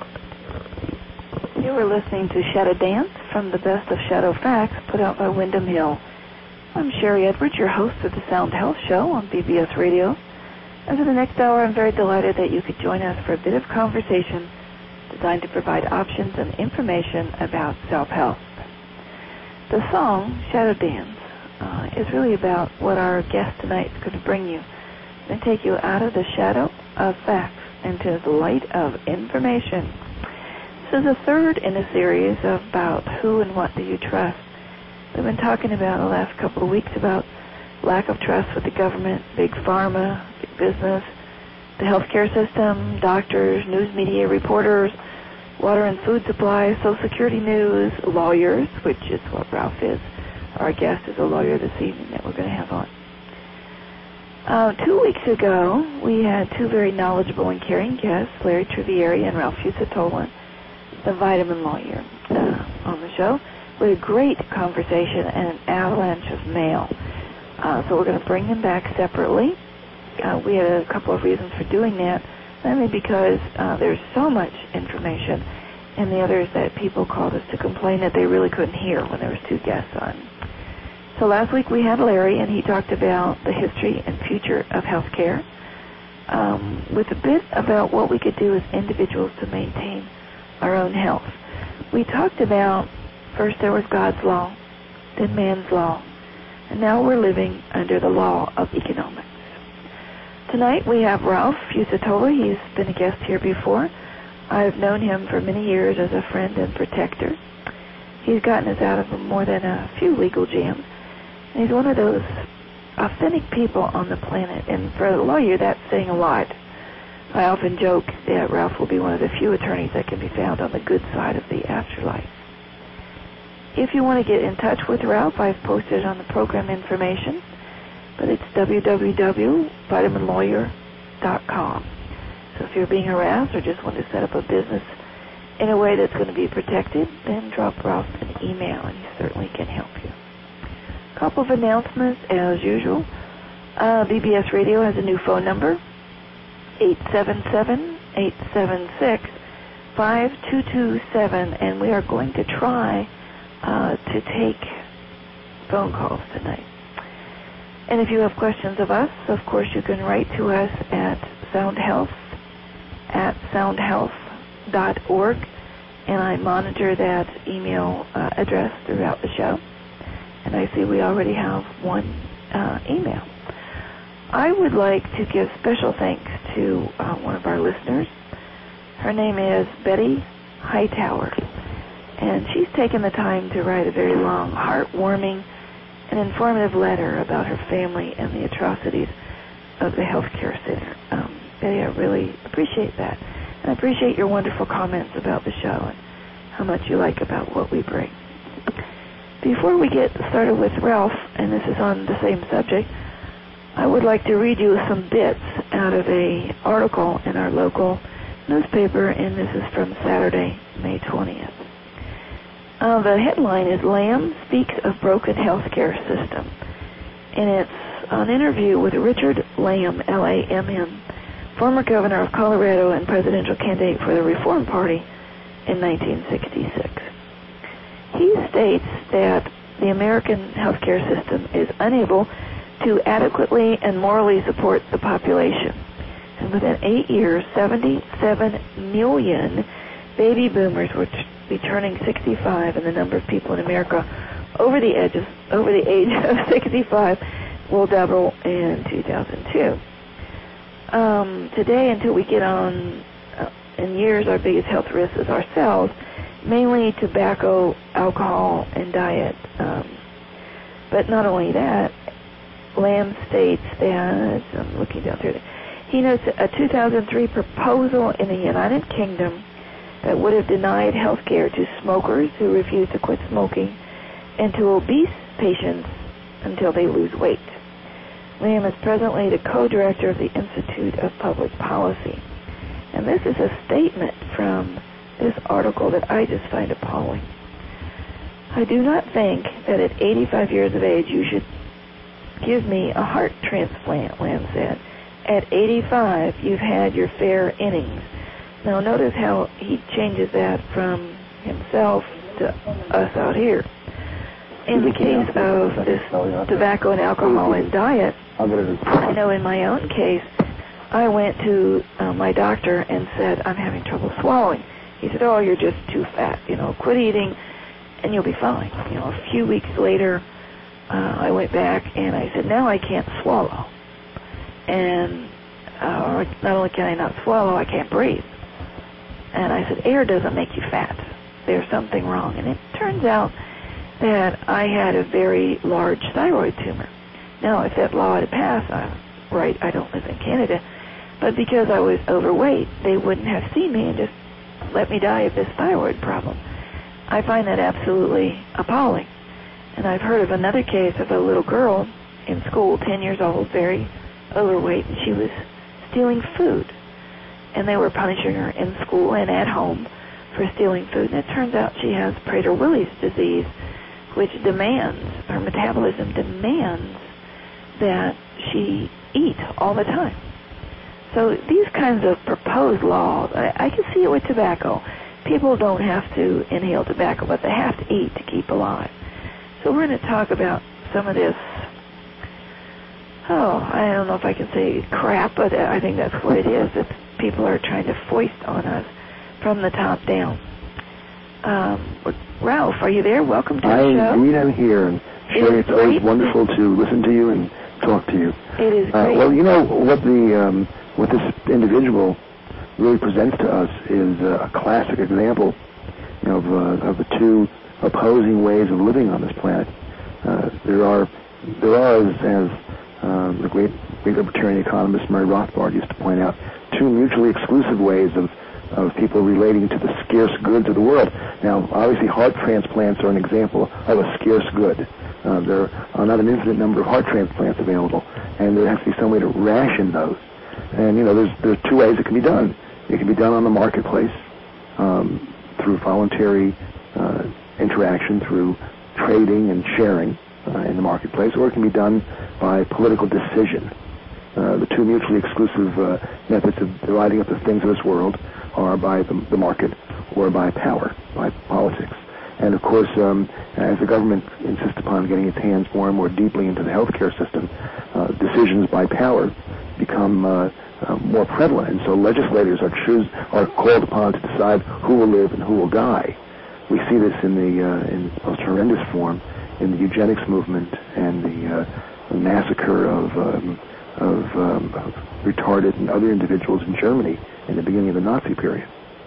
You were listening to Shadow Dance from the Best of Shadow Facts put out by Wyndham Hill. I'm Sherry Edwards, your host of the Sound Health Show on BBS Radio. And for the next hour, I'm very delighted that you could join us for a bit of conversation designed to provide options and information about self-help. The song, Shadow Dance, is really about what our guest tonight is going to bring you. It's going to take you out of the shadow of facts into the light of information. This is the third in a series about who and what do you trust. We've been talking about the last couple of weeks about lack of trust with the government, big pharma, big business, the healthcare system, doctors, news media, reporters, water and food supply, Social Security news, lawyers, which is what Ralph is. Our guest is a lawyer this evening that we're going to have on. 2 weeks ago, we had two very knowledgeable and caring guests, Larry Trivieri and Ralph Fusatola, the vitamin lawyer, on the show. We had a great conversation and an avalanche of mail. So we're going to bring them back separately. We had a couple of reasons for doing that. Mainly because there's so much information, and the other is that people called us to complain that they really couldn't hear when there was two guests on. So last week we had Larry, and he talked about the history and future of healthcare, with a bit about what we could do as individuals to maintain our own health. We talked about, first there was God's law, then man's law, and now we're living under the law of economics. Tonight we have Ralph Fusatola. He's been a guest here before. I've known him for many years as a friend and protector. He's gotten us out of more than a few legal jams. And he's one of those authentic people on the planet. And for a lawyer, that's saying a lot. I often joke that Ralph will be one of the few attorneys that can be found on the good side of the afterlife. If you want to get in touch with Ralph, I've posted on the program information. But it's www.vitaminlawyer.com. So if you're being harassed or just want to set up a business in a way that's going to be protected, then drop Ralph an email, and he certainly can help you. A couple of announcements, as usual. BBS Radio has a new phone number, 877-876-5227, and we are going to try to take phone calls tonight. And if you have questions of us, of course, you can write to us at soundhealth@soundhealth.org, and I monitor that email address throughout the show. And I see we already have one email. I would like to give special thanks to one of our listeners. Her name is Betty Hightower, and she's taken the time to write a very long, heartwarming, an informative letter about her family and the atrocities of the healthcare center. Betty, I really appreciate that. And I appreciate your wonderful comments about the show and how much you like about what we bring. Before we get started with Ralph, and this is on the same subject, I would like to read you some bits out of an article in our local newspaper, and this is from Saturday, May 20th. The headline is Lamb Speaks of Broken Healthcare System, and it's an interview with Richard Lamb, L-A-M-M, former governor of Colorado and presidential candidate for the Reform Party in 1966. He states that the American healthcare system is unable to adequately and morally support the population. And within 8 years, 77 million baby boomers will be turning 65, and the number of people in America over the age of 65 will double in 2002. Today, until we get on in years, our biggest health risk is ourselves, mainly tobacco, alcohol, and diet. But not only that, Lamb states that, I'm looking down through there, he notes a 2003 proposal in the United Kingdom that would have denied health care to smokers who refuse to quit smoking and to obese patients until they lose weight. Lamb is presently the co-director of the Institute of Public Policy. And this is a statement from this article that I just find appalling. I do not think that at 85 years of age you should give me a heart transplant, Lamb said. At 85, you've had your fair innings. Now notice how he changes that from himself to us out here. In the case of this tobacco and alcohol and diet, I know in my own case, I went to my doctor and said, I'm having trouble swallowing. He said, oh, you're just too fat. Quit eating and you'll be fine. A few weeks later, I went back and I said, now I can't swallow. And not only can I not swallow, I can't breathe. And I said, air doesn't make you fat. There's something wrong. And it turns out that I had a very large thyroid tumor. Now, if that law had passed, right, I don't live in Canada, but because I was overweight, they wouldn't have seen me and just let me die of this thyroid problem. I find that absolutely appalling. And I've heard of another case of a little girl in school, 10 years old, very overweight, and she was stealing food. And they were punishing her in school and at home for stealing food. And it turns out she has Prader-Willi's disease, which demands, her metabolism demands that she eat all the time. So these kinds of proposed laws, I can see it with tobacco. People don't have to inhale tobacco, but they have to eat to keep alive. So we're going to talk about some of this, I don't know if I can say crap, but I think that's what it is, that people are trying to foist on us from the top down. Ralph, are you there? Welcome to the show. Indeed, I'm here. And Sherry, it's always wonderful to listen to you and talk to you. It is great. Well, what this individual really presents to us is a classic example of the two opposing ways of living on this planet. There are, as the great libertarian economist Murray Rothbard used to point out, two mutually exclusive ways of people relating to the scarce goods of the world. Now, obviously, heart transplants are an example of a scarce good. There are not an infinite number of heart transplants available, and there has to be some way to ration those. And, there's two ways it can be done. It can be done on the marketplace through voluntary interaction, through trading and sharing in the marketplace, or it can be done by political decision. The two mutually exclusive methods of dividing up the things of this world are by the market or by power, by politics. And, of course, as the government insists upon getting its hands more and more deeply into the healthcare system, decisions by power become more prevalent. And so legislators are called upon to decide who will live and who will die. We see this in the most horrendous form in the eugenics movement and the massacre of retarded and other individuals in Germany in the beginning of the Nazi period.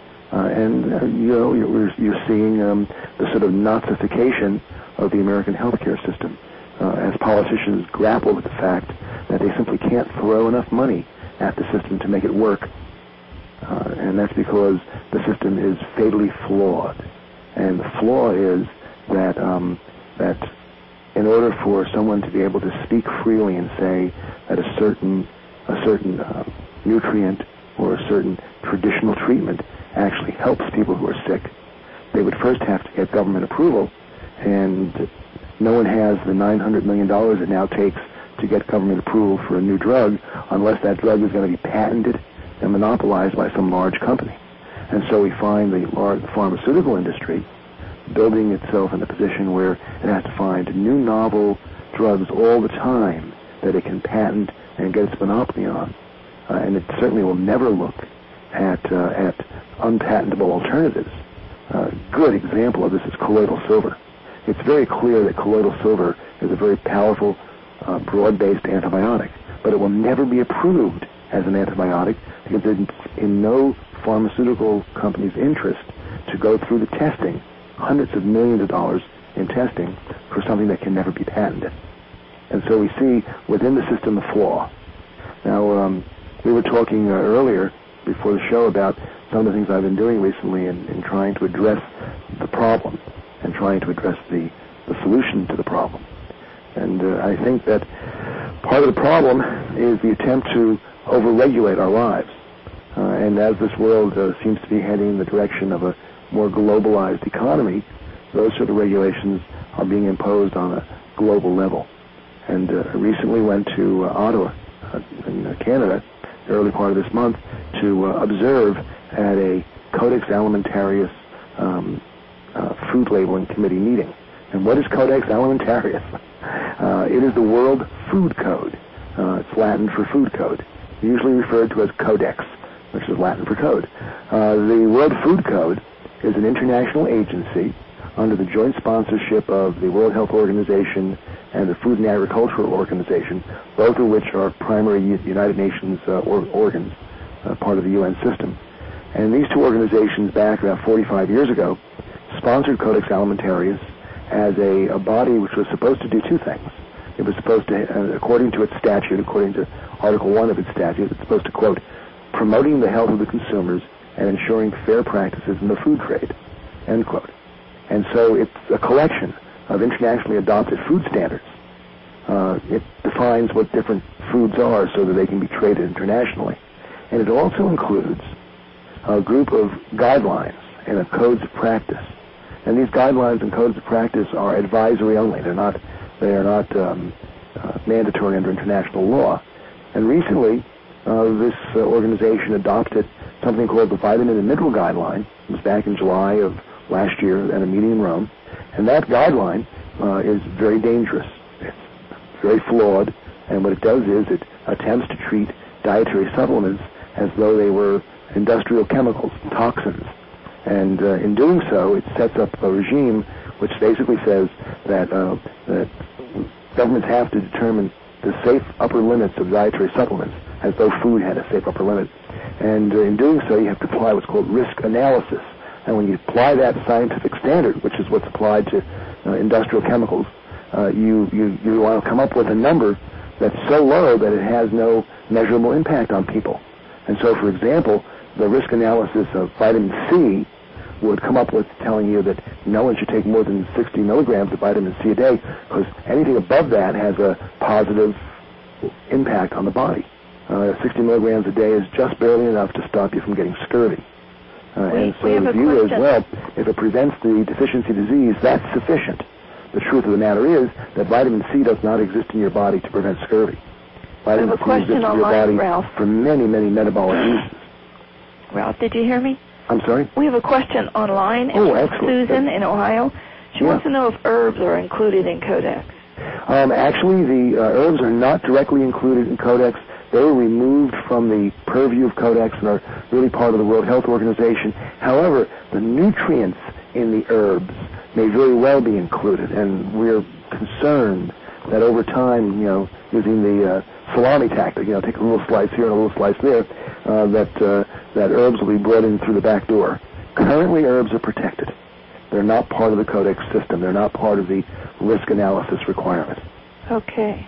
You're seeing the sort of Nazification of the American healthcare system as politicians grapple with the fact that they simply can't throw enough money at the system to make it work. And that's because the system is fatally flawed. And the flaw is that in order for someone to be able to speak freely and say that a certain nutrient or a certain traditional treatment actually helps people who are sick, they would first have to get government approval, and no one has the $900 million it now takes to get government approval for a new drug unless that drug is going to be patented and monopolized by some large company. And so we find the pharmaceutical industry building itself in a position where it has to find new novel drugs all the time that it can patent and get its monopoly on. And it certainly will never look at unpatentable alternatives. A good example of this is colloidal silver. It's very clear that colloidal silver is a very powerful, broad-based antibiotic, but it will never be approved as an antibiotic because it's in no pharmaceutical company's interest to go through the testing, hundreds of millions of dollars in testing for something that can never be patented. And so we see within the system a flaw. Now, we were talking earlier before the show about some of the things I've been doing recently in trying to address the problem and trying to address the solution to the problem. And I think that part of the problem is the attempt to overregulate our lives. And as this world seems to be heading in the direction of a more globalized economy, those sort of regulations are being imposed on a global level. And I recently went to Ottawa in Canada early part of this month to observe at a Codex Alimentarius food labeling committee meeting. And what is Codex Alimentarius? It is the World Food Code. It's Latin for food code, usually referred to as Codex, which is Latin for code. The World Food Code is an international agency under the joint sponsorship of the World Health Organization and the Food and Agricultural Organization, both of which are primary United Nations organs, part of the UN system. And these two organizations, back about 45 years ago, sponsored Codex Alimentarius as a body which was supposed to do two things. It was supposed to, according to its statute, according to Article 1 of its statute, it's supposed to, quote, promoting the health of the consumers and ensuring fair practices in the food trade, end quote. And so it's a collection of internationally adopted food standards. It defines what different foods are so that they can be traded internationally. And it also includes a group of guidelines and of codes of practice. And these guidelines and codes of practice are advisory only. They are not mandatory under international law. And recently, this organization adopted something called the Vitamin and Mineral Guideline. It was back in July of last year at a meeting in Rome. And that guideline is very dangerous. It's very flawed. And what it does is it attempts to treat dietary supplements as though they were industrial chemicals, toxins. And in doing so, it sets up a regime which basically says that governments have to determine the safe upper limits of dietary supplements as though food had a safe upper limit. And in doing so, you have to apply what's called risk analysis. And when you apply that scientific standard, which is what's applied to industrial chemicals, you want to come up with a number that's so low that it has no measurable impact on people. And so, for example, the risk analysis of vitamin C would come up with telling you that no one should take more than 60 milligrams of vitamin C a day, because anything above that has a positive impact on the body. 60 milligrams a day is just barely enough to stop you from getting scurvy. And so the view is, well, if it prevents the deficiency disease, that's sufficient. The truth of the matter is that vitamin C does not exist in your body to prevent scurvy. Vitamin C exists in your body, Ralph, for many, many metabolic uses. Ralph, did you hear me? I'm sorry? We have a question online. Excellent. Susan in Ohio. She wants to know if herbs are included in Codex. Actually, the herbs are not directly included in Codex. They were removed from the purview of Codex and are really part of the World Health Organization. However, the nutrients in the herbs may very well be included, and we're concerned that over time, using the salami tactic, take a little slice here and a little slice there, that herbs will be brought in through the back door. Currently, herbs are protected. They're not part of the Codex system. They're not part of the risk analysis requirement. Okay.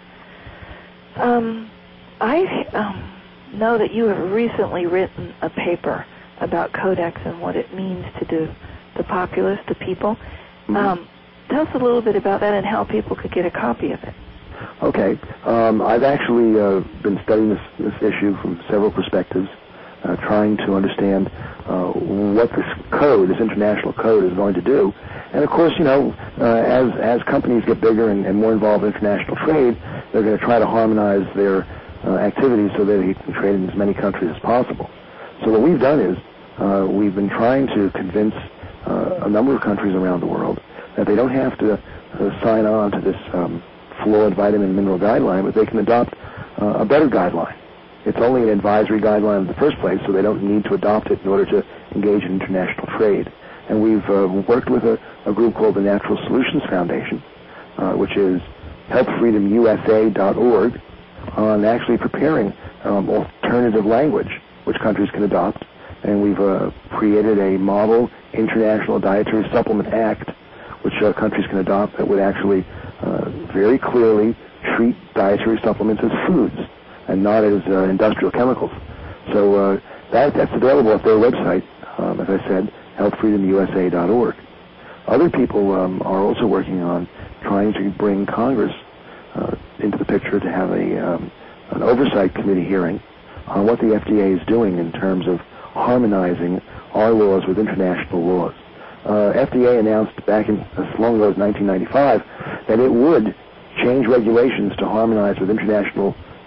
I know that you have recently written a paper about Codex and what it means to the populace, the people. Mm-hmm. Tell us a little bit about that and how people could get a copy of it. Okay. I've actually been studying this issue from several perspectives, trying to understand what this international code is going to do. And of course, as companies get bigger and more involved in international trade, they're going to try to harmonize their activities so that they can trade in as many countries as possible. So what we've done is we've been trying to convince a number of countries around the world that they don't have to sign on to this flawed vitamin and mineral guideline, but they can adopt a better guideline. It's only an advisory guideline in the first place, so they don't need to adopt it in order to engage in international trade. And we've worked with a group called the Natural Solutions Foundation, which is helpfreedomusa.org, on actually preparing alternative language which countries can adopt. And we've created a model international dietary supplement act which countries can adopt that would actually very clearly treat dietary supplements as foods and not as industrial chemicals. So that's available at their website, as I said, helpfreedomusa.org. Other people are also working on trying to bring Congress into the picture to have an oversight committee hearing on what the FDA is doing in terms of harmonizing our laws with international laws. FDA announced back in as long ago as 1995 that it would change regulations to harmonize with international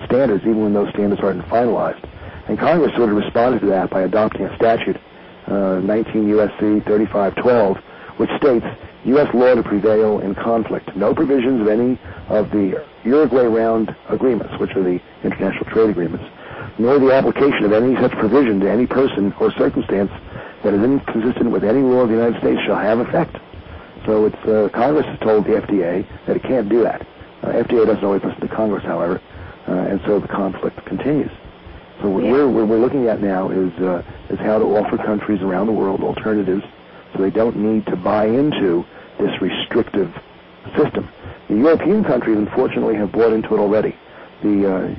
standards, even when those standards aren't finalized. And Congress sort of responded to that by adopting a statute, 19 U.S.C. 3512, which states U.S. law to prevail in conflict. No provisions of any of the Uruguay Round agreements, which are the international trade agreements, nor the application of any such provision to any person or circumstance that is inconsistent with any law of the United States shall have effect. So it's Congress has told the FDA that it can't do that. FDA doesn't always listen to Congress, however, and so the conflict continues. So what we're looking at now is how to offer countries around the world alternatives so they don't need to buy into this restrictive system. The European countries, unfortunately, have bought into it already. The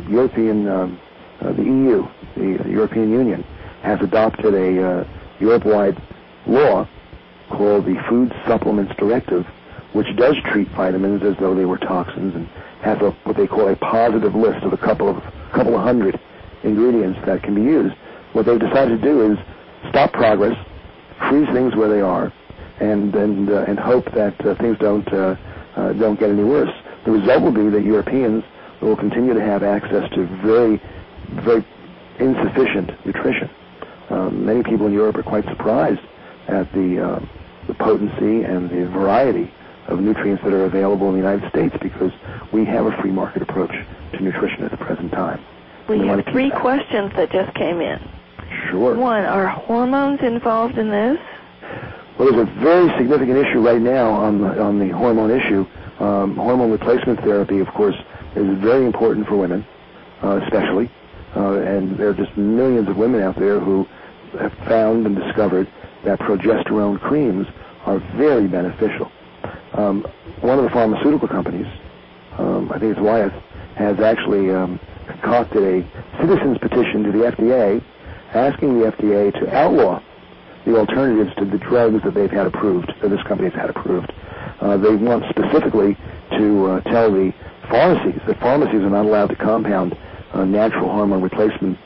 EU, the European Union, has adopted a Europe-wide law called the Food Supplements Directive, which does treat vitamins as though they were toxins and has what they call a positive list of a couple of hundred ingredients that can be used. What they've decided to do is stop progress, freeze things where they are, and hope that things don't get any worse. The result will be that Europeans will continue to have access to very, very insufficient nutrition. Many people in Europe are quite surprised at the potency and the variety of nutrients that are available in the United States because we have a free market approach to nutrition at the present time. We have 3 questions that just came in. Sure. 1, are hormones involved in this? Well, there's a very significant issue right now on the hormone issue. Hormone replacement therapy, of course, is very important for women, especially. And there are just millions of women out there who have found and discovered that progesterone creams are very beneficial. One of the pharmaceutical companies, I think it's Wyeth, has actually concocted a citizen's petition to the FDA asking the FDA to outlaw the alternatives to the drugs that they've had approved, that this company has had approved. They want specifically to tell the pharmacies that pharmacies are not allowed to compound natural hormone replacement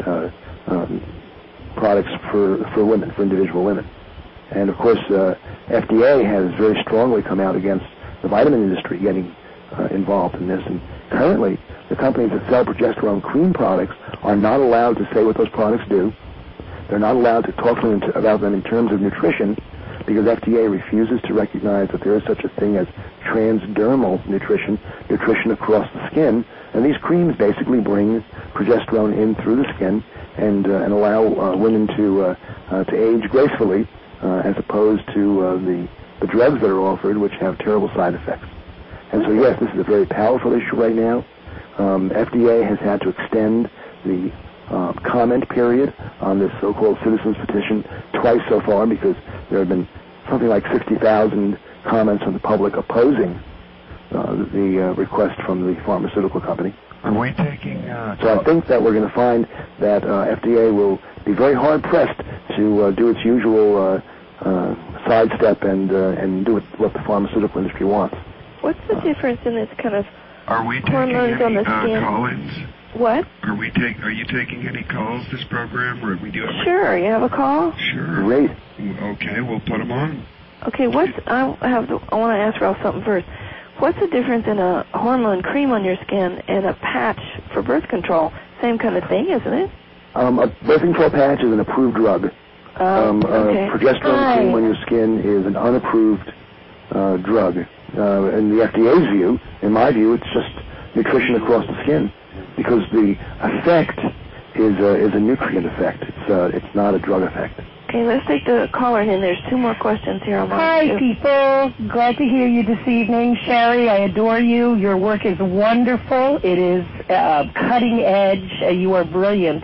products for women, for individual women. And, of course, FDA has very strongly come out against the vitamin industry getting involved in this. And currently, the companies that sell progesterone cream products are not allowed to say what those products do. They're not allowed to talk to them about them in terms of nutrition because FDA refuses to recognize that there is such a thing as transdermal nutrition across the skin. And these creams basically bring progesterone in through the skin and allow women to age gracefully as opposed to the drugs that are offered, which have terrible side effects. And so, yes, this is a very powerful issue right now. FDA has had to extend the comment period on this so-called citizens petition twice so far because there have been something like 60,000 comments from the public opposing the request from the pharmaceutical company. Are we taking... So I think that we're going to find that FDA will be very hard-pressed to do its usual sidestep and do what the pharmaceutical industry wants. What's the difference in this kind of Are we taking hormones on any the skin? call-ins? What? Are you taking any calls this program, or we do have? Sure. You have a call? Sure. Great. Okay, we'll put them on. Okay. I want to ask Ralph something first. What's the difference in a hormone cream on your skin and a patch for birth control? Same kind of thing, isn't it? A birth control patch is an approved drug. Okay. Progesterone cream on your skin is an unapproved drug. In the FDA's view, in my view, it's just nutrition across the skin because the effect is a nutrient effect. It's not a drug effect. Okay, let's take the caller in. There's 2 more questions here on Hi, people. Glad to hear you this evening. Sherry, I adore you. Your work is wonderful. It is cutting edge. You are brilliant.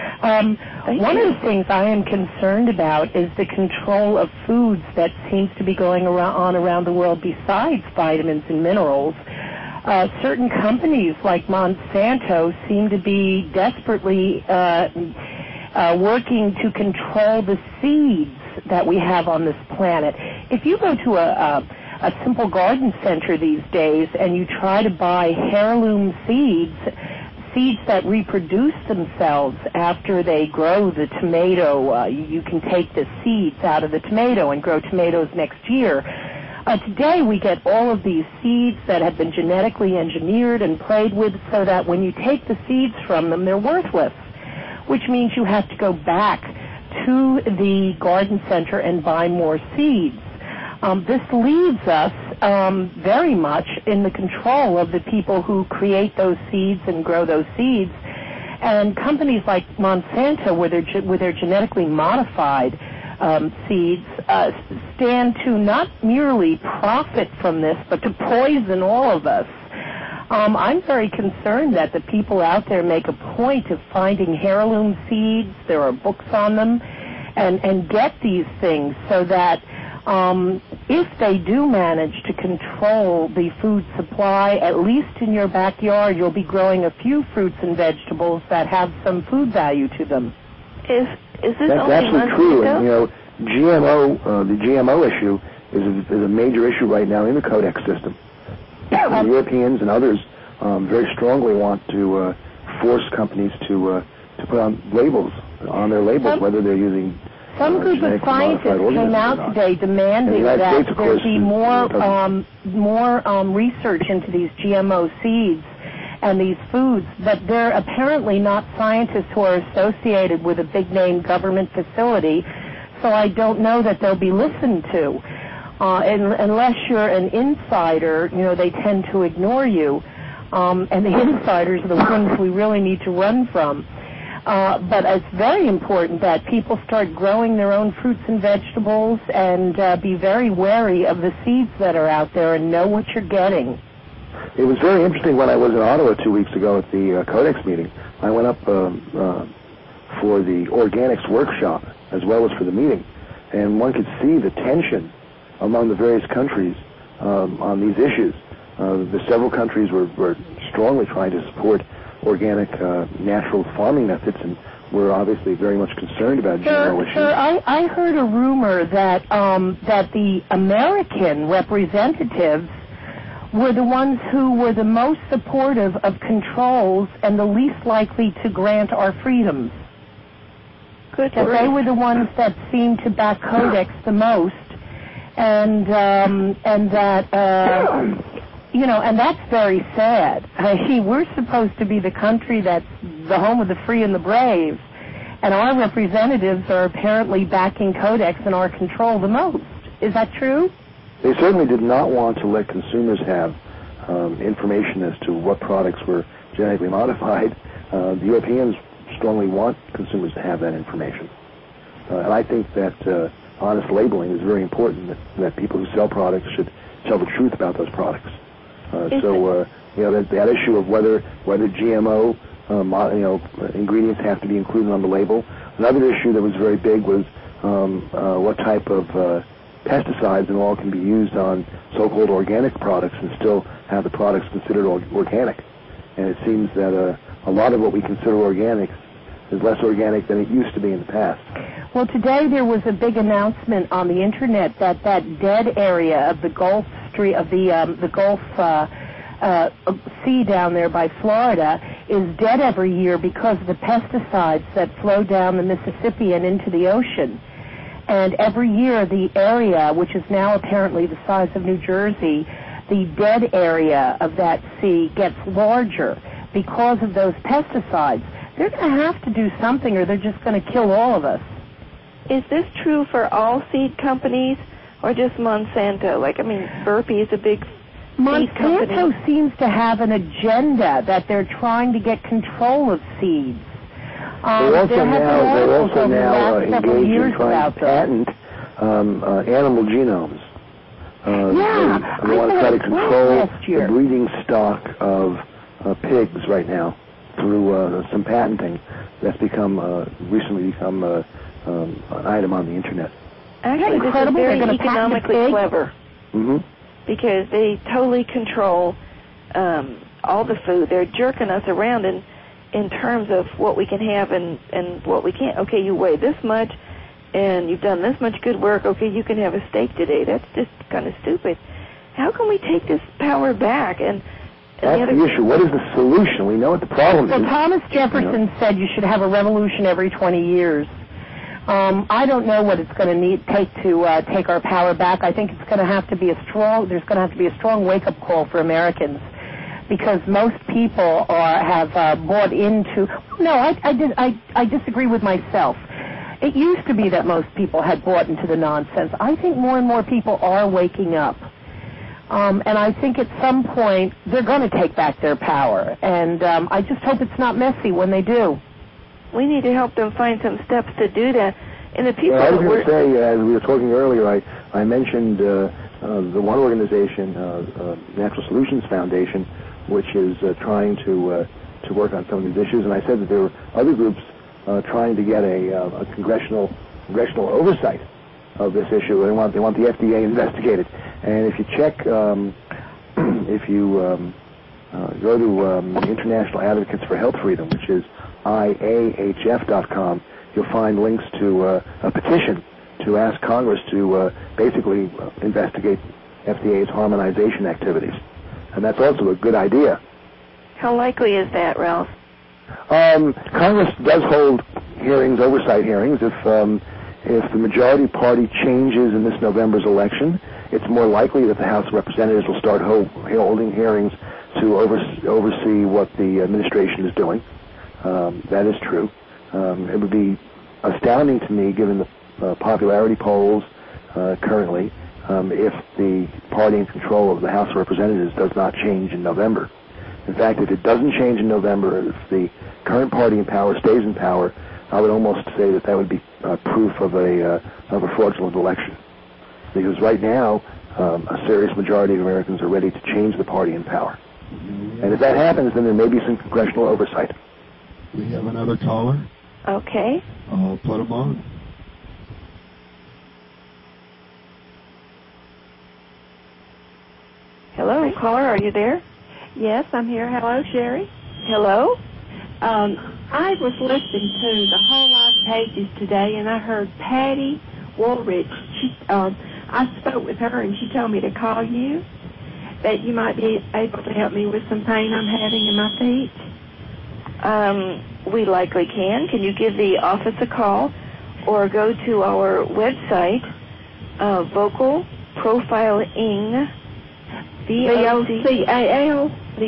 One of the things I am concerned about is the control of foods that seems to be going on around the world besides vitamins and minerals. Certain companies like Monsanto seem to be desperately working to control the seeds that we have on this planet. If you go to a simple garden center these days and you try to buy heirloom seeds that reproduce themselves after they grow the tomato, you can take the seeds out of the tomato and grow tomatoes next year. Today we get all of these seeds that have been genetically engineered and played with so that when you take the seeds from them, they're worthless, which means you have to go back to the garden center and buy more seeds. This leaves us very much in the control of the people who create those seeds and grow those seeds. And companies like Monsanto, with their genetically modified seeds, stand to not merely profit from this, but to poison all of us. I'm very concerned that the people out there make a point of finding heirloom seeds, there are books on them, and get these things so that if they do manage to control the food supply, at least in your backyard, you'll be growing a few fruits and vegetables that have some food value to them. Is this That's only absolutely true. And, the GMO issue is a major issue right now in the Codex system. The Europeans and others very strongly want to force companies to put on labels, on their labels, whether they're using some group of scientists came out today demanding that there be more research into these GMO seeds and these foods, but they're apparently not scientists who are associated with a big-name government facility, so I don't know that they'll be listened to. Unless you're an insider, they tend to ignore you, and the insiders are the ones we really need to run from. But it's very important that people start growing their own fruits and vegetables and be very wary of the seeds that are out there and know what you're getting. It was very interesting when I was in Ottawa 2 weeks ago at the Codex meeting. I went up for the organics workshop as well as for the meeting, and one could see the tension among the various countries on these issues. The several countries were strongly trying to support organic, natural farming methods, and we're obviously very much concerned about GMO issues. Sir, I heard a rumor that the American representatives were the ones who were the most supportive of controls and the least likely to grant our freedoms. Good. That they were the ones that seemed to back Codex the most, and that. And that's very sad. We're supposed to be the country that's the home of the free and the brave, and our representatives are apparently backing Codex and our control the most. Is that true? They certainly did not want to let consumers have information as to what products were genetically modified. The Europeans strongly want consumers to have that information. And I think that honest labeling is very important, that people who sell products should tell the truth about those products. That issue of whether GMO ingredients have to be included on the label. Another issue that was very big was what type of pesticides and all can be used on so-called organic products and still have the products considered organic. And it seems that a lot of what we consider organic is less organic than it used to be in the past. Well, today there was a big announcement on the internet that dead area of the Gulf Street of the Gulf Sea down there by Florida is dead every year because of the pesticides that flow down the Mississippi and into the ocean. And every year the area, which is now apparently the size of New Jersey, the dead area of that sea gets larger because of those pesticides. They're going to have to do something or they're just going to kill all of us. Is this true for all seed companies or just Monsanto? Burpee is a big seed company. Monsanto seems to have an agenda that they're trying to get control of seeds. They're also now engaged in trying to patent animal genomes. They want to try to control the breeding stock of pigs right now through some patenting that's recently become an item on the internet. Actually, this is very economically clever because they totally control all the food. They're jerking us around in terms of what we can have and what we can't. Okay, you weigh this much and you've done this much good work. Okay, you can have a steak today. That's just kind of stupid. How can we take this power back? That's the issue. What is the solution? We know what the problem is. Thomas Jefferson said you should have a revolution every 20 years. I don't know what it's going to take to take our power back. I think it's going to have to be there's going to have to be a strong wake-up call for Americans, because most people have bought into. No, I disagree with myself. It used to be that most people had bought into the nonsense. I think more and more people are waking up. And I think at some point they're going to take back their power. And I just hope it's not messy when they do. We need to help them find some steps to do that. And the people I was going to say, as we were talking earlier, I mentioned the one organization, Natural Solutions Foundation, which is trying to work on some of these issues. And I said that there were other groups trying to get a congressional oversight of this issue. They want the FDA investigated. And if you check, if you go to International Advocates for Health Freedom, which is IAHF.com, you'll find links to a petition to ask Congress to basically investigate FDA's harmonization activities. And that's also a good idea. How likely is that, Ralph? Congress does hold hearings, oversight hearings. If the majority party changes in this November's election, it's more likely that the House of Representatives will start holding hearings to oversee what the administration is doing. That is true. It would be astounding to me, given the popularity polls currently, if the party in control of the House of Representatives does not change in November. In fact, if it doesn't change in November, if the current party in power stays in power, I would almost say that would be proof of a fraudulent election. Because right now, a serious majority of Americans are ready to change the party in power. And if that happens, then there may be some congressional oversight. We have another caller. Okay. I'll put him on. Hello, caller, are you there? Yes, I'm here. Hello, Sherry. Hello? I was listening to the whole lot of pages today, and I heard Patty Woolrich. I spoke with her, and she told me to call you, that you might be able to help me with some pain I'm having in my feet. We likely can. Can you give the office a call or go to our website, Vocal Profiling, VOCAL.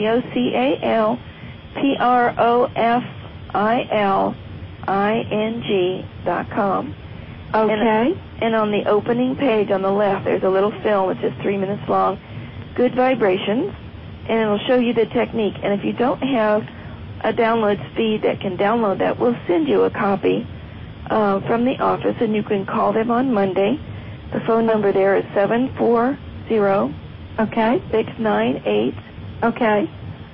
VOCALProfiling.com. Okay. And on the opening page on the left, there's a little film. It's just 3 minutes long. Good vibrations, and it'll show you the technique. And if you don't have a download speed that can download that, we'll send you a copy from the office, and you can call them on Monday. The phone number there is 740. Okay. 698. Okay.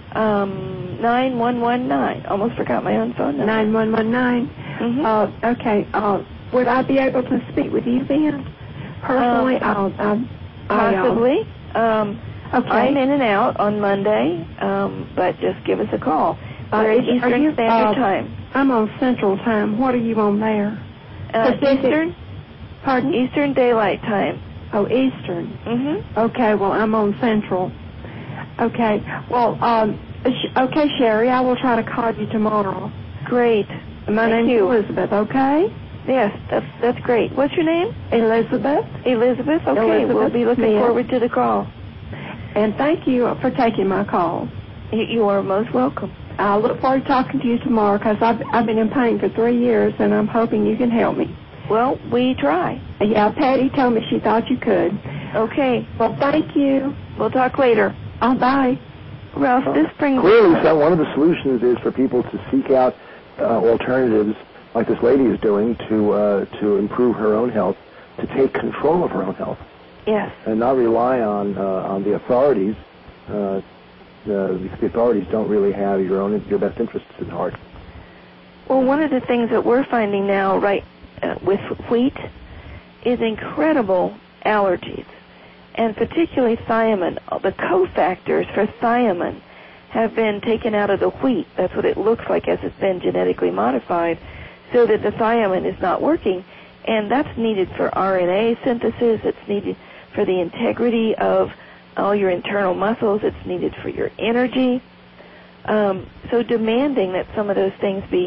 9119. Almost forgot my own phone number. 9119. Mm-hmm. Okay. Would I be able to speak with you then? Personally? Possibly. Okay. I'm in and out on Monday, but just give us a call. We're at Eastern Standard Time. I'm on Central Time. What are you on there? Eastern? Pardon? Eastern Daylight Time. Oh, Eastern. Mm-hmm. Okay, well, I'm on Central. Okay. Well, okay, Sherry, I will try to call you tomorrow. Great. My name's Elizabeth, okay? Yes, that's great. What's your name? Elizabeth. Elizabeth? Okay, Elizabeth we'll be looking forward to the call. And thank you for taking my call. You are most welcome. I look forward to talking to you tomorrow, because I've been in pain for 3 years, and I'm hoping you can help me. Well, we try. Yeah, Patty told me she thought you could. Okay. Well, thank you. We'll talk later. Bye. Ralph, this brings... Clearly, one of the solutions is for people to seek out alternatives, like this lady is doing, to improve her own health, to take control of her own health. Yes. And not rely on the authorities. The authorities don't really have your best interests at heart. Well, one of the things that we're finding now, with wheat, is incredible allergies, and particularly thiamine. The cofactors for thiamine have been taken out of the wheat. That's what it looks like as it's been genetically modified, so that the thiamine is not working. And that's needed for RNA synthesis. It's needed for the integrity of all your internal muscles. It's needed for your energy. So demanding that some of those things be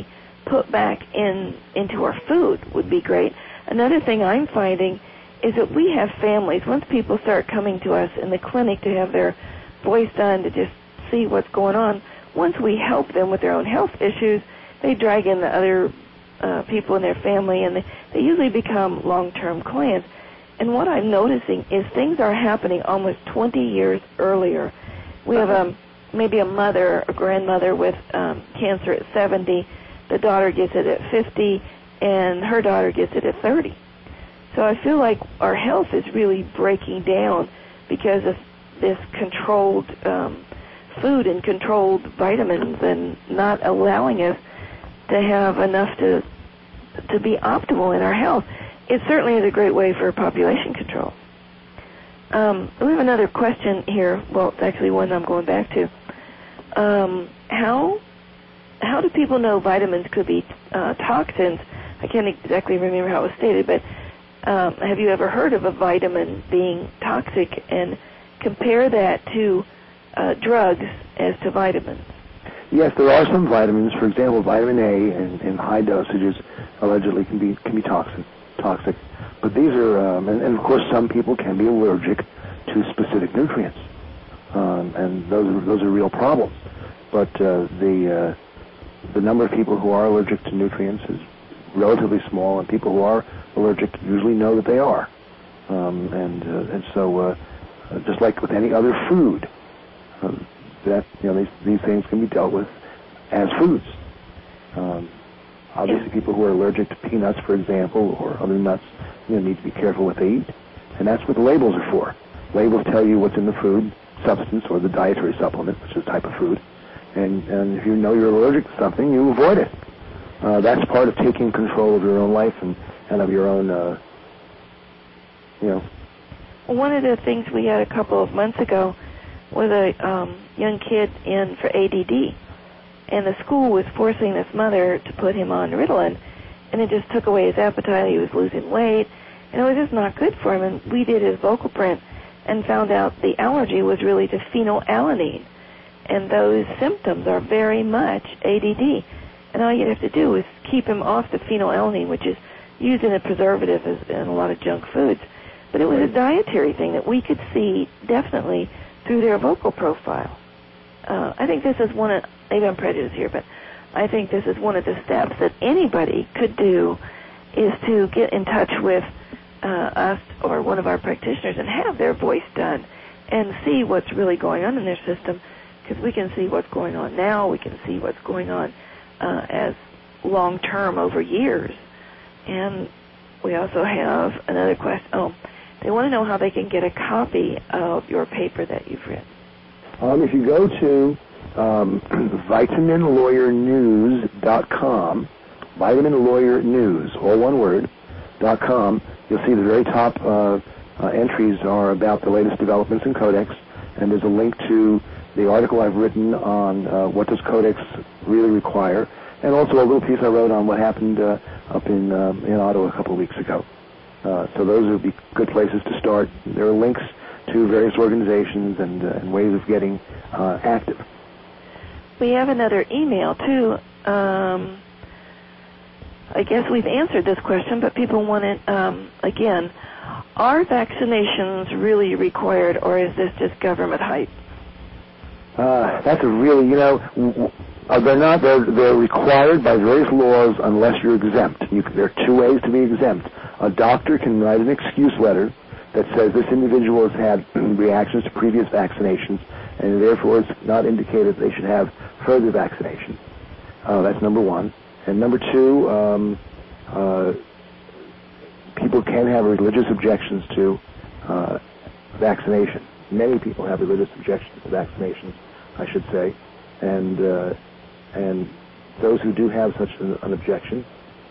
put back into our food would be great. Another thing I'm finding is that we have families, once people start coming to us in the clinic to have their voice done, to just see what's going on, once we help them with their own health issues, they drag in the other people in their family, and they usually become long-term clients. And what I'm noticing is things are happening almost 20 years earlier. We have maybe a mother, a grandmother with cancer at 70. The daughter gets it at 50, and her daughter gets it at 30. So I feel like our health is really breaking down because of this controlled food and controlled vitamins, and not allowing us to have enough to be optimal in our health. It certainly is a great way for population control. We have another question here. Well, it's actually one I'm going back to. How do people know vitamins could be toxins? I can't exactly remember how it was stated, but have you ever heard of a vitamin being toxic, and compare that to drugs as to vitamins? Yes, there are some vitamins. For example, vitamin A in high dosages allegedly can be toxic. But these are, and of course, some people can be allergic to specific nutrients, and those are real problems. But the number of people who are allergic to nutrients is relatively small, and people who are allergic usually know that they are. And so, just like with any other food, that these things can be dealt with as foods. Obviously, people who are allergic to peanuts, for example, or other nuts, need to be careful what they eat, and that's what the labels are for. Labels tell you what's in the food substance or the dietary supplement, which is a type of food, and if you know you're allergic to something, you avoid it. That's part of taking control of your own life and of your own, One of the things we had a couple of months ago was a young kid in for ADD, and the school was forcing this mother to put him on Ritalin, and it just took away his appetite. He was losing weight, and it was just not good for him. And we did his vocal print and found out the allergy was really to phenylalanine, and those symptoms are very much ADD. And all you have to do is keep him off the phenylalanine, which is used in a preservative in a lot of junk foods. But it was a dietary thing that we could see definitely through their vocal profile. I think this is maybe I'm prejudiced here, but I think this is one of the steps that anybody could do, is to get in touch with us or one of our practitioners and have their voice done and see what's really going on in their system, because we can see what's going on now, we can see what's going on as long-term over years. And we also have another question. They want to know how they can get a copy of your paper that you've written. If you go to vitaminlawyernews.com, Vitamin Lawyer News, all one word, .com, you'll see the very top entries are about the latest developments in Codex, and there's a link to the article I've written on what does Codex really require, and also a little piece I wrote on what happened up in Ottawa a couple of weeks ago. So those would be good places to start. There are links to various organizations and ways of getting active. We have another email, too. I guess we've answered this question, but people want it again. Are vaccinations really required, or is this just government hype? That's a really, they're not. They're required by various laws unless you're exempt. There are two ways to be exempt. A doctor can write an excuse letter that says this individual has had reactions to previous vaccinations, and therefore it's not indicated they should have further vaccination. That's number one. And number two, people can have religious objections to vaccination. Many people have religious objections to vaccinations, I should say, and those who do have such an objection,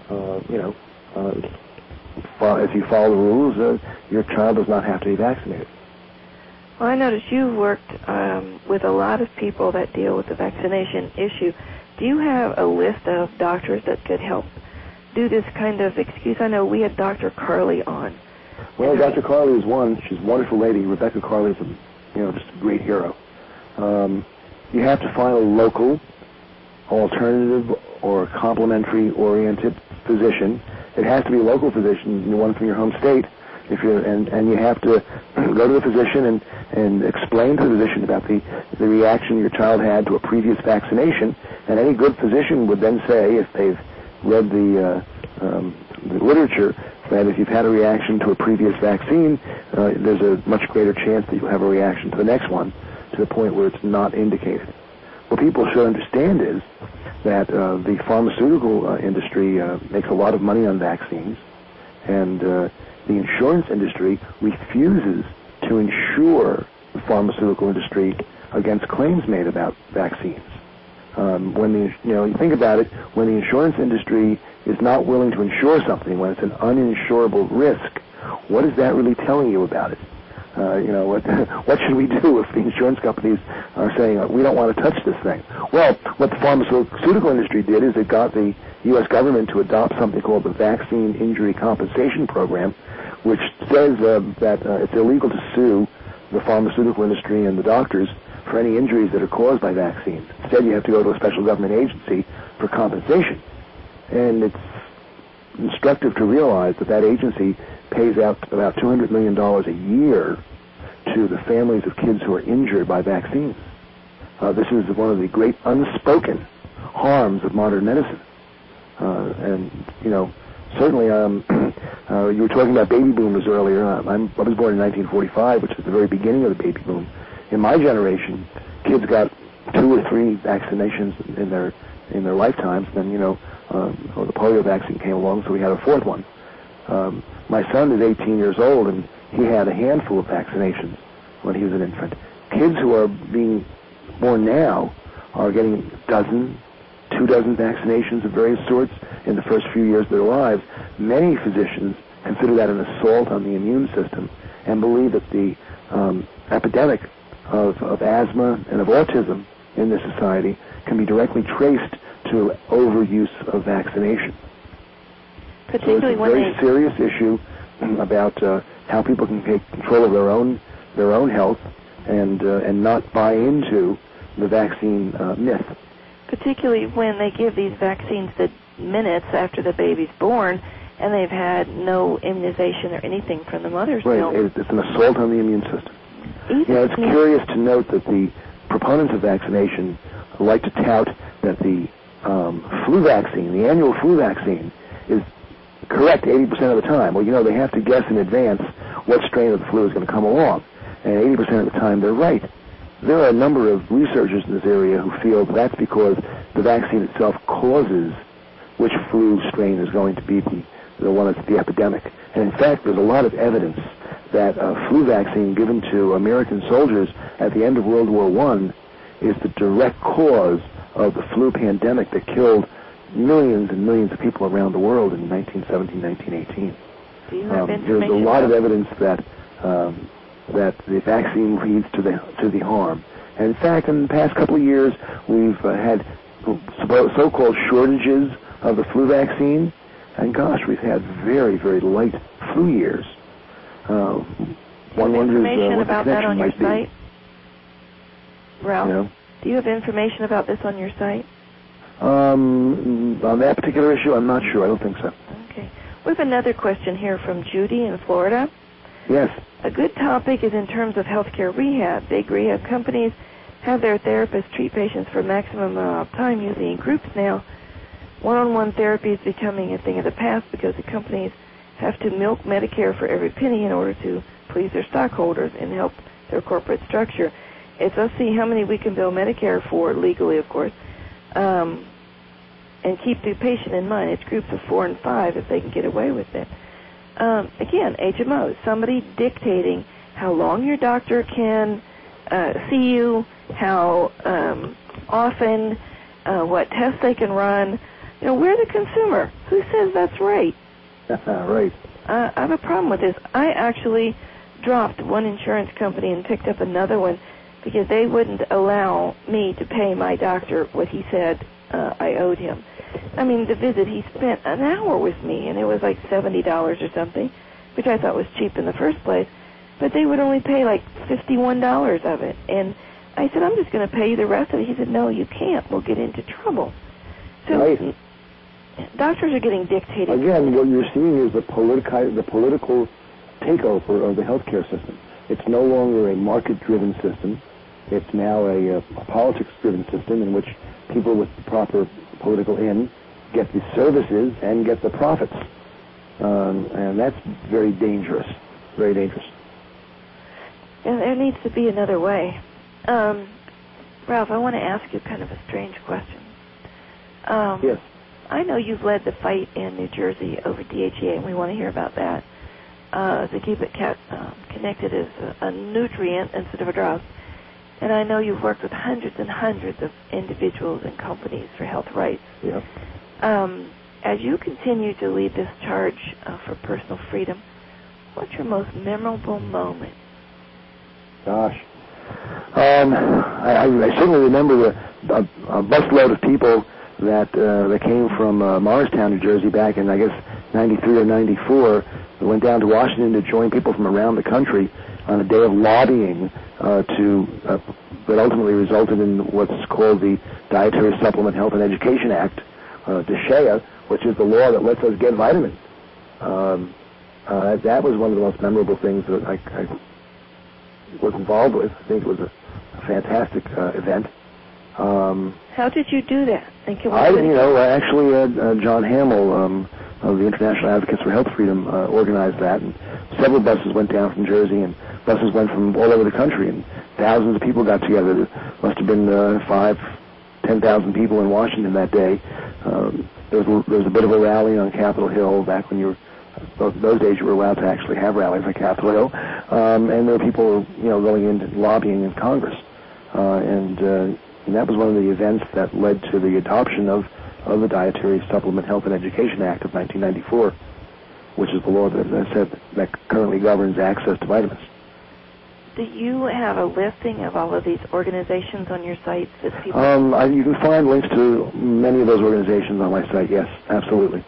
if you follow the rules, your child does not have to be vaccinated. Well, I noticed you've worked with a lot of people that deal with the vaccination issue. Do you have a list of doctors that could help do this kind of excuse? I know we had Dr. Carley on. Well, Dr. Carley is one. She's a wonderful lady. Rebecca Carley is, just a great hero. You have to find a local alternative or complementary-oriented physician. It has to be a local physician, one from your home state. If you're and you have to go to the physician and explain to the physician about the reaction your child had to a previous vaccination. And any good physician would then say, if they've read the literature, that if you've had a reaction to a previous vaccine, there's a much greater chance that you'll have a reaction to the next one, to the point where it's not indicated. What people should understand is that the pharmaceutical industry makes a lot of money on vaccines, and the insurance industry refuses to insure the pharmaceutical industry against claims made about vaccines. You think about it, when the insurance industry is not willing to insure something, when it's an uninsurable risk, what is that really telling you about it? What should we do if the insurance companies are saying, we don't want to touch this thing? Well, what the pharmaceutical industry did is it got the U.S. government to adopt something called the Vaccine Injury Compensation Program, which says that it's illegal to sue the pharmaceutical industry and the doctors for any injuries that are caused by vaccines. Instead, you have to go to a special government agency for compensation. And it's instructive to realize that agency pays out about $200 million a year to the families of kids who are injured by vaccines. This is one of the great unspoken harms of modern medicine. Certainly, you were talking about baby boomers earlier. I was born in 1945, which is the very beginning of the baby boom. In my generation, kids got 2 or 3 vaccinations in their lifetimes. Then, the polio vaccine came along, so we had a 4th one. My son is 18 years old, and he had a handful of vaccinations when he was an infant. Kids who are being born now are getting 2 dozen vaccinations of various sorts in the first few years of their lives. Many physicians consider that an assault on the immune system and believe that the epidemic of asthma and of autism in this society can be directly traced to overuse of vaccination. Particularly so it's a very serious issue about how people can take control of their own health and not buy into the vaccine myth. Particularly when they give these vaccines the minutes after the baby's born, and they've had no immunization or anything from the mother's milk. Right, it's an assault on the immune system. It's curious to note that the proponents of vaccination like to tout that the flu vaccine, the annual flu vaccine, is correct 80% of the time. Well, they have to guess in advance what strain of the flu is going to come along, and 80% of the time they're right. There are a number of researchers in this area who feel that's because the vaccine itself causes which flu strain is going to be the one that's the epidemic. And in fact, there's a lot of evidence that a flu vaccine given to American soldiers at the end of World War I is the direct cause of the flu pandemic that killed millions and millions of people around the world in 1917, 1918. Do you have information? There's a lot of evidence that the vaccine leads to the harm. And in fact, in the past couple of years, we've had so-called shortages of the flu vaccine, and gosh, we've had very, very light flu years. One wonders what the connection might be. Site? Ralph, do you have information about this on your site? On that particular issue, I'm not sure. I don't think so. Okay. We have another question here from Judy in Florida. Yes. A good topic is in terms of healthcare rehab. Big rehab companies have their therapists treat patients for maximum amount of time, usually in groups now. One-on-one therapy is becoming a thing of the past because the companies have to milk Medicare for every penny in order to please their stockholders and help their corporate structure. It's let's see how many we can bill Medicare for, legally of course, and keep the patient in mind. It's groups of 4 and 5 if they can get away with it. Again, HMOs, somebody dictating how long your doctor can see you, how often, what tests they can run. We're the consumer. Who says that's right? Right. I have a problem with this. I actually dropped one insurance company and picked up another one because they wouldn't allow me to pay my doctor what he said I owed him. I mean, the visit, he spent an hour with me, and it was like $70 or something, which I thought was cheap in the first place. But they would only pay like $51 of it. And I said, I'm just going to pay you the rest of it. He said, no, you can't. We'll get into trouble. So right? Doctors are getting dictated. Again, what you're seeing is the political takeover of the healthcare system. It's no longer a market-driven system. It's now a politics-driven system in which people with the proper political in get the services and get the profits. And that's very dangerous, very dangerous. And there needs to be another way. Ralph, I want to ask you kind of a strange question. Yes. I know you've led the fight in New Jersey over DHEA, and we want to hear about that. To keep it connected as a nutrient instead of a drug. And I know you've worked with hundreds and hundreds of individuals and companies for health rights. Yeah. As you continue to lead this charge for personal freedom, what's your most memorable moment? Gosh. I certainly remember a busload of people that came from Morristown, New Jersey back in, I guess, 93 or 94, that went down to Washington to join people from around the country on a day of lobbying that ultimately resulted in what's called the Dietary Supplement Health and Education Act, DSHEA, which is the law that lets us get vitamins. That was one of the most memorable things that I was involved with. I think it was a fantastic event. How did you do that? Actually, John Hamill of the International Advocates for Health Freedom organized that, and several buses went down from Jersey, and buses went from all over the country, and thousands of people got together. There must have been 5,000-10,000 people in Washington that day. There was a bit of a rally on Capitol Hill back when those days you were allowed to actually have rallies on Capitol Hill, and there were people, going in and lobbying in Congress, and that was one of the events that led to the adoption of the Dietary Supplement Health and Education Act of 1994, which is the law that, as I said, that currently governs access to vitamins. Do you have a listing of all of these organizations on your site that people? You can find links to many of those organizations on my site. Yes, absolutely.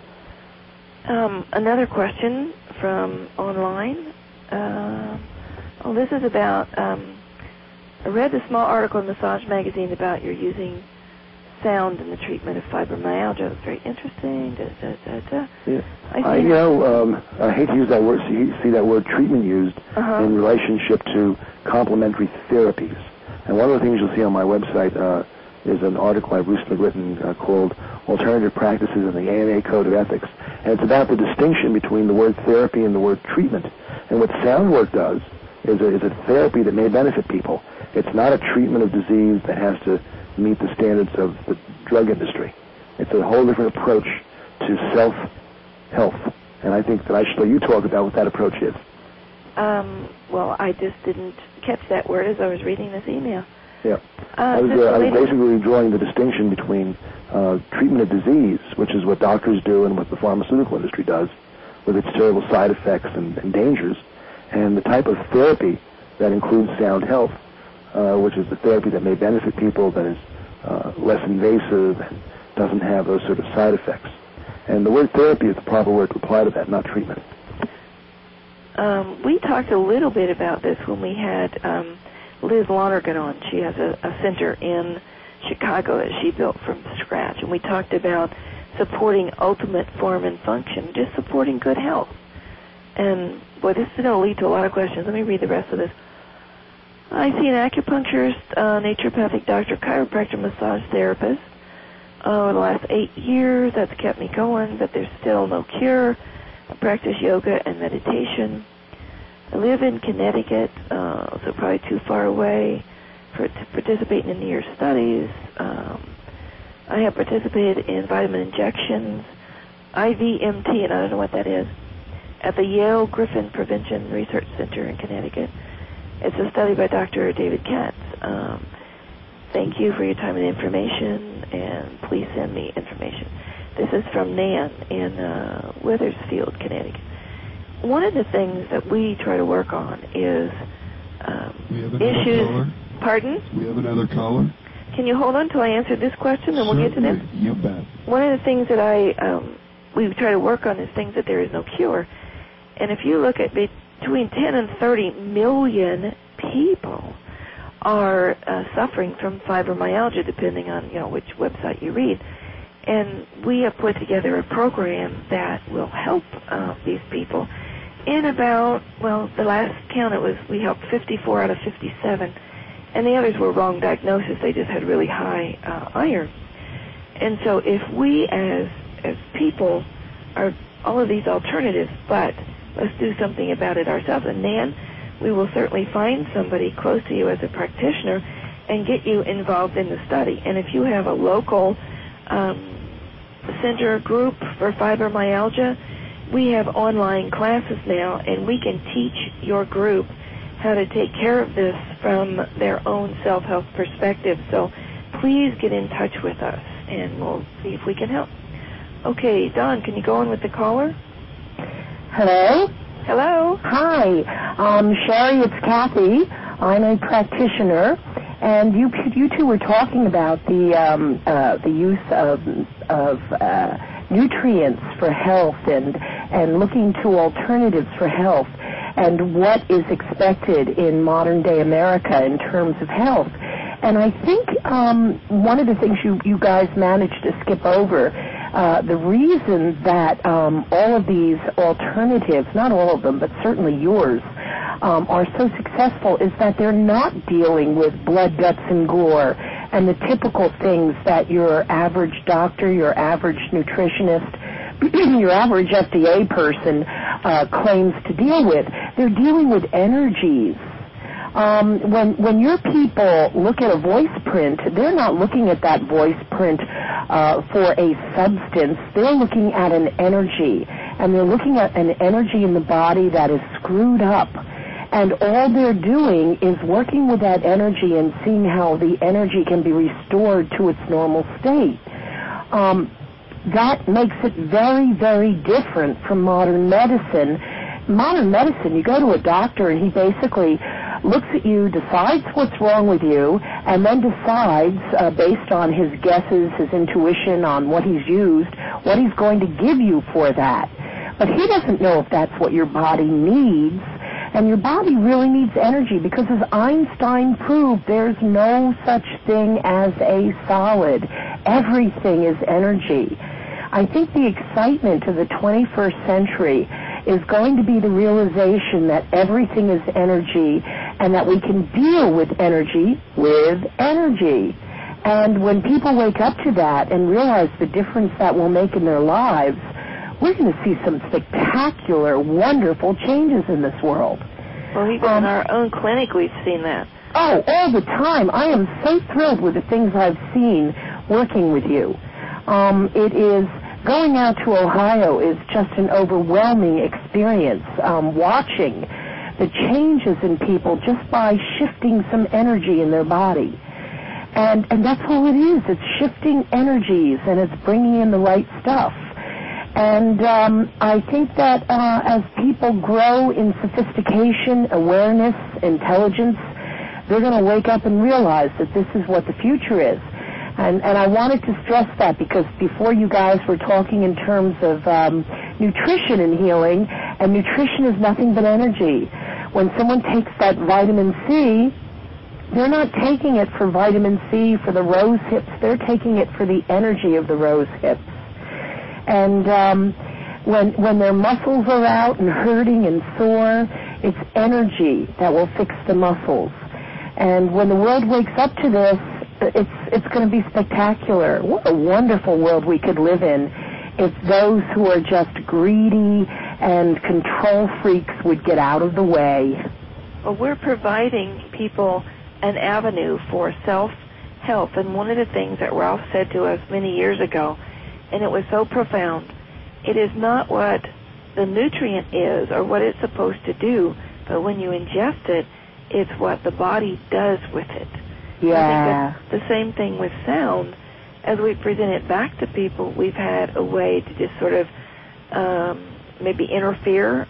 Another question from online. This is about. I read the small article in Massage Magazine about your using sound in the treatment of fibromyalgia. It was very interesting. Yeah. I hate to use that word. See that word treatment used in relationship to complementary therapies. And one of the things you'll see on my website is an article I've recently written called Alternative Practices in the AMA Code of Ethics. And it's about the distinction between the word therapy and the word treatment. And what sound work does is a therapy that may benefit people. It's not a treatment of disease that has to meet the standards of the drug industry. It's a whole different approach to self-health. And I think that I should let you talk about what that approach is. Well, I just didn't catch that word as I was reading this email. Yeah. I was basically drawing the distinction between treatment of disease, which is what doctors do and what the pharmaceutical industry does, with its terrible side effects and dangers, and the type of therapy that includes sound health, which is the therapy that may benefit people, that is less invasive and doesn't have those sort of side effects. And the word therapy is the proper word to apply to that, not treatment. We talked a little bit about this when we had Liz Lonergan on. She has a center in Chicago that she built from scratch. And we talked about supporting ultimate form and function, just supporting good health. And, boy, this is going to lead to a lot of questions. Let me read the rest of this. I see an acupuncturist, naturopathic doctor, chiropractor, massage therapist. The last 8 years, that's kept me going, but there's still no cure. I practice yoga and meditation. I live in Connecticut, so probably too far away to participate in any of your studies. I have participated in vitamin injections, IVMT, and I don't know what that is, at the Yale Griffin Prevention Research Center in Connecticut. It's a study by Dr. David Katz. Thank you for your time and information, and please send me information. This is from Nan in Wethersfield, Connecticut. One of the things that we try to work on is issues. Caller? Pardon? We have another caller. Can you hold on till I answer this question, and we'll get to this? You bet. One of the things that we try to work on is things that there is no cure. And if you look at between 10 and 30 million people are suffering from fibromyalgia, depending on which website you read. And we have put together a program that will help these people. In about, well, the last count we helped 54 out of 57, and the others were wrong diagnosis. They just had really high iron. And so if we as people are all of these alternatives, but let's do something about it ourselves. And Nan, we will certainly find somebody close to you as a practitioner and get you involved in the study. And if you have a local center group for fibromyalgia, we have online classes now, and we can teach your group how to take care of this from their own self-help perspective. So please get in touch with us, and we'll see if we can help. Okay, Dawn, can you go on with the caller? Hello? Hello? Hi. Sherry, it's Kathy. I'm a practitioner, and you two were talking about the use of nutrients for health and looking to alternatives for health and what is expected in modern-day America in terms of health. And I think one of the things you guys managed to skip over, the reason that all of these alternatives, not all of them, but certainly yours, are so successful is that they're not dealing with blood, guts, and gore and the typical things that your average doctor, your average nutritionist, your average FDA person claims to deal with. They're dealing with energies. When your people look at a voice print, they're not looking at that voice print for a substance. They're looking at an energy, and they're looking at an energy in the body that is screwed up. And all they're doing is working with that energy and seeing how the energy can be restored to its normal state. That makes it very, very different from modern medicine. Modern medicine, you go to a doctor and he basically looks at you, decides what's wrong with you, and then decides, based on his guesses, his intuition on what he's used, what he's going to give you for that. But he doesn't know if that's what your body needs. And your body really needs energy because, as Einstein proved, there's no such thing as a solid. Everything is energy. I think the excitement of the 21st century is going to be the realization that everything is energy and that we can deal with energy with energy. And when people wake up to that and realize the difference that will make in their lives, we're going to see some spectacular, wonderful changes in this world. Well, even in our own clinic, we've seen that. Oh, all the time. I am so thrilled with the things I've seen working with you. It is, going out to Ohio is just an overwhelming experience, watching the changes in people just by shifting some energy in their body. And that's all it is. It's shifting energies, and it's bringing in the right stuff. And I think that as people grow in sophistication, awareness, intelligence, they're going to wake up and realize that this is what the future is. And I wanted to stress that because before you guys were talking in terms of nutrition and healing, and nutrition is nothing but energy. When someone takes that vitamin C, they're not taking it for vitamin C for the rose hips. They're taking it for the energy of the rose hips. And when their muscles are out and hurting and sore, it's energy that will fix the muscles. And when the world wakes up to this, it's going to be spectacular. What a wonderful world we could live in if those who are just greedy and control freaks would get out of the way. Well, we're providing people an avenue for self-help. And one of the things that Ralph said to us many years ago, and it was so profound, it is not what the nutrient is or what it's supposed to do, but when you ingest it, it's what the body does with it. Yeah. I think that's the same thing with sound. As we present it back to people, we've had a way to just sort of maybe interfere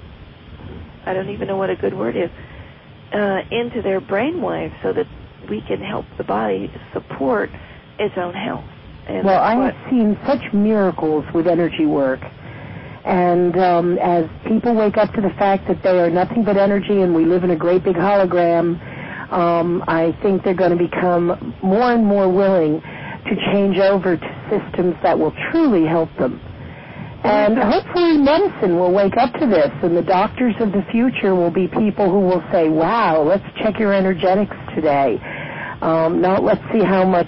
I don't even know what a good word is, into their brainwaves so that we can help the body support its own health. And well, I have seen such miracles with energy work. And as people wake up to the fact that they are nothing but energy and we live in a great big hologram, I think they're going to become more and more willing to change over to systems that will truly help them. And hopefully medicine will wake up to this, and the doctors of the future will be people who will say, wow, let's check your energetics today. Not let's see how much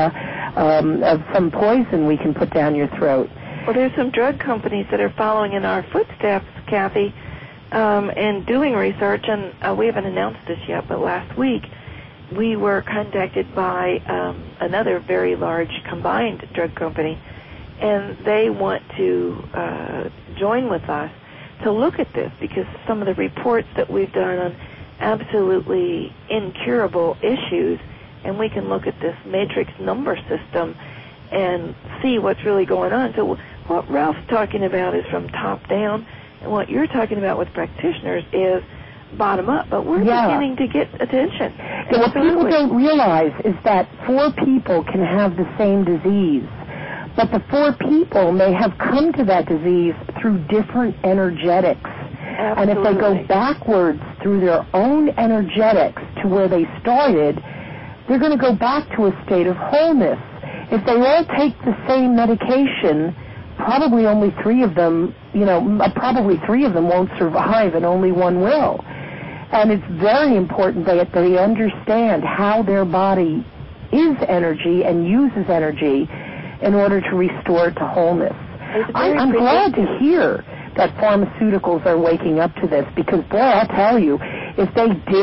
of some poison we can put down your throat. Well, there's some drug companies that are following in our footsteps, Kathy, and doing research, and we haven't announced this yet, but last week we were contacted by another very large combined drug company, and they want to join with us to look at this, because some of the reports that we've done on absolutely incurable issues, and we can look at this matrix number system and see what's really going on. So what Ralph's talking about is from top down, and what you're talking about with practitioners is bottom up, but we're beginning to get attention. And what people don't realize is that 4 people can have the same disease, but the 4 people may have come to that disease through different energetics. Absolutely. And if they go backwards through their own energetics to where they started, they're going to go back to a state of wholeness. If they all take the same medication, probably only 3 of them, probably 3 of them won't survive and only 1 will. And it's very important that they understand how their body is energy and uses energy in order to restore it to wholeness. I'm glad to hear that pharmaceuticals are waking up to this, because, boy, I'll tell you, if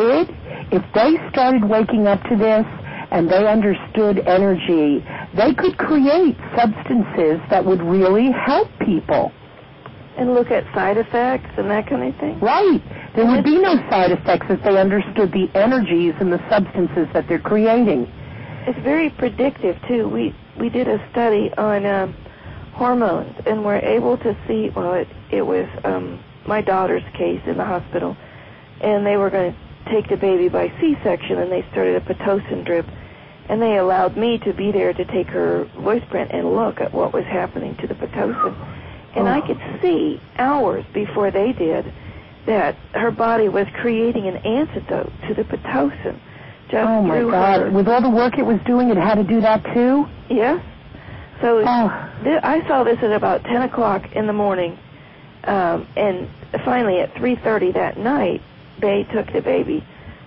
they started waking up to this and they understood energy, they could create substances that would really help people. And look at side effects and that kind of thing? Right. There would be no side effects if they understood the energies and the substances that they're creating. It's very predictive, too. We did a study on hormones, and we're able to see, it was my daughter's case in the hospital, and they were going to take the baby by C-section, and they started a Pitocin drip, and they allowed me to be there to take her voice print and look at what was happening to the Pitocin. And I could see hours before they did that her body was creating an antidote to the Pitocin. Oh, my God. With all the work it was doing, it had to do that, too? Yes. So I saw this at about 10 o'clock in the morning, and finally at 3:30 that night, they took the baby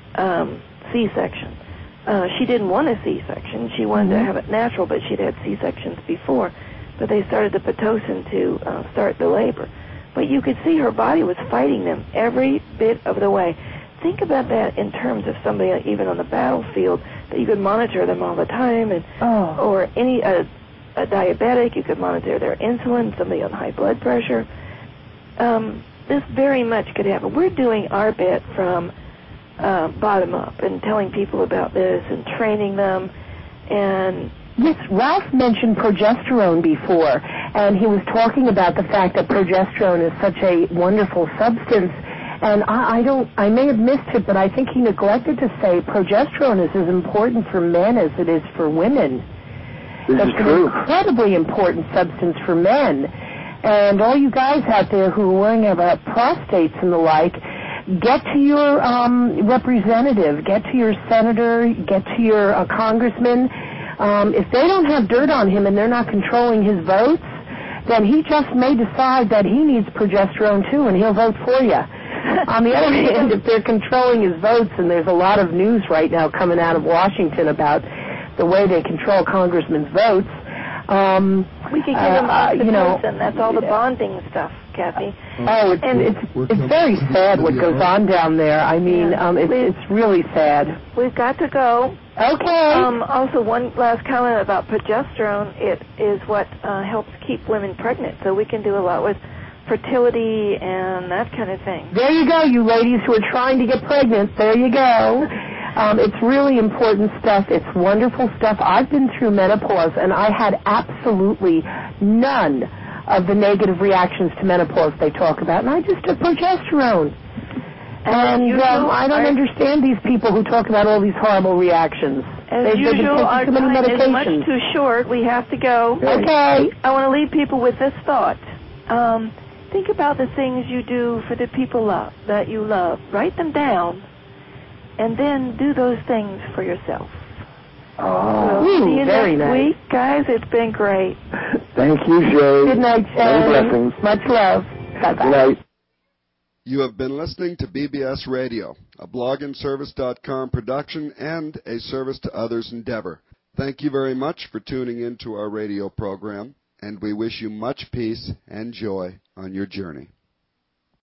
C-section. She didn't want a C-section. She wanted to have it natural, but she'd had C-sections before. But they started the Pitocin to start the labor. But you could see her body was fighting them every bit of the way. Think about that in terms of somebody even on the battlefield, that you could monitor them all the time, and or any a diabetic, you could monitor their insulin, somebody on high blood pressure. This very much could happen. We're doing our bit from bottom up and telling people about this and training them. And yes, Ralph mentioned progesterone before, and he was talking about the fact that progesterone is such a wonderful substance. And I may have missed it, but I think he neglected to say progesterone is as important for men as it is for women. This is true. It's an incredibly important substance for men. And all you guys out there who are worrying about prostates and the like, get to your representative, get to your senator, get to your congressman. If they don't have dirt on him and they're not controlling his votes, then he just may decide that he needs progesterone too, and he'll vote for you. On the other hand, if they're controlling his votes, and there's a lot of news right now coming out of Washington about the way they control congressmen's votes, we could give them oxytocin. That's all the bonding stuff, Kathy. It's very sad what goes on down there. I mean, it's really sad. We've got to go. Okay. Also, one last comment about progesterone. It is what helps keep women pregnant, so we can do a lot with fertility and that kind of thing. There you go, you ladies who are trying to get pregnant. There you go. It's really important stuff. It's wonderful stuff. I've been through menopause, and I had absolutely none of the negative reactions to menopause they talk about, and I just took progesterone. And I don't understand these people who talk about all these horrible reactions. As usual, our time is much too short. We have to go. Okay. I want to leave people with this thought. Think about the things you do for the people that you love. Write them down, and then do those things for yourself. Oh. We'll see you very next nice. week, guys. It's been great. Thank you, Sherry. Good night, Many Sherry. blessings. Much love. Bye-bye. Good night. You have been listening to BBS Radio, a blogandservice.com production and a service to others endeavor. Thank you very much for tuning in to our radio program, and we wish you much peace and joy on your journey.